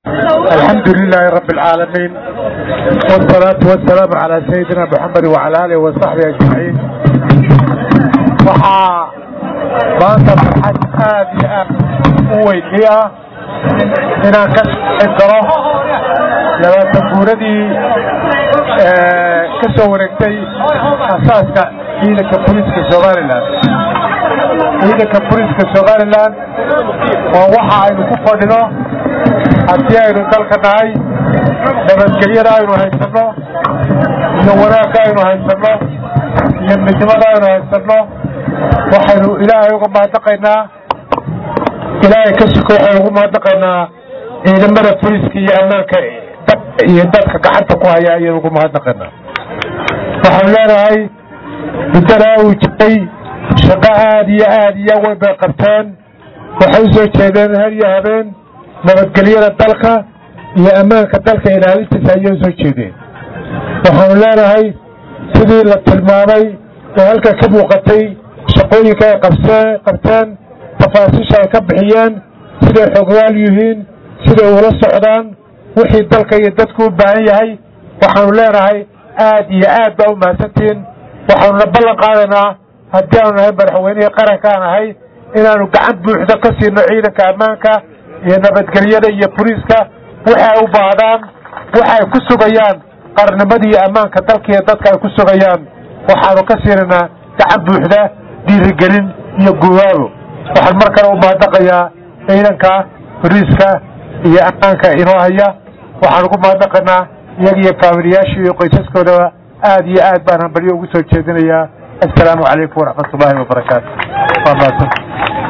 الحمد لله رب العالمين والصلاة والسلام على سيدنا محمد وعلى آله وصحبه أجمعين. waxaa maanta farxad aad iyo aad u weyn ii ah inaan ka shaqayn karo labaatan guuradii ka soo wareegtay asaaska ciidanka booliiska Somaliland. ciidanka booliiska Somaliland waa waxa aynu ku fadhino haddii aynu dalka nahay, nabadgelyada aynu haysano iyo wanaagga aynu haysano iyo midnimada aynu haysano waxaynu ilaahay uga mahadnaqaynaa. ilaahay ka shukr waxaynu ugu mahadnaqaynaa ciidamada booliiska iyo ammaanka iyo dadka gacanta ku haya ayaynu ugu mahadnaqaynaa. waxaanu leenahay muddadaa uu jiray shaqo aad iyo weyn bay qabteen. waxay usoo jeedeen har iyo habeen nabadgelyada dalka iyo ammaanka dalka ilaalintiisa ayay usoo jeedeen. waxaanu leenahay sidii la tilmaamay oo halka ka muuqatay shaqooyinka ay qabteen tafaasiisha ay ka bixiyeen, siday xogwaal yihiin, siday ula socdaan wixii dalka iyo dadku u baahan yahay. waxaanu leenahay aad iyo aad baa u mahadsantihiin. waxaanuna ballan qaadaynaa haddii aanu nahay madaxweynihii qaranka aan ahay inaanu gacan buuxda ka siino ciidanka ammaanka iyo nabadgelyada iyo booliiska waxa ay u baahdaan, waxa ay ku sugayaan qarnimada iyo ammaanka dalka iyo dadka ay ku sugayaan. waxaanu ka siinaynaa gacan buuxda, dhiirigelin iyo guwaabo. waxaan mar kale u mahadnaqayaa ciidanka booliiska iyo ammaanka inoo haya. waxaan ugu mahadnaqaynaa iyaga iyo faamiliyaashii iyo qoysaskoodaba aad iyo aad baan hambalyo ugu soo jeedinayaa. assalaamu calaykum waraxmatullaahi wabarakaatu.